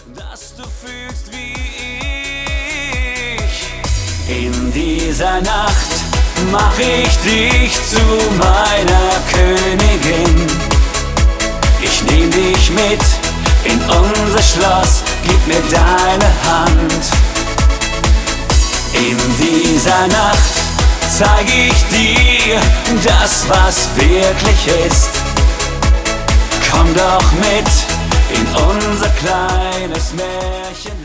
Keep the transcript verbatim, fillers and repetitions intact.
dass du fühlst wie ich. In dieser Nacht mach ich dich zu meiner Königin. Ich nehm dich mit in unser Schloss, gib mir deine Hand. In dieser Nacht zeig ich dir das, was wirklich ist. Komm doch mit in unser kleines Märchen.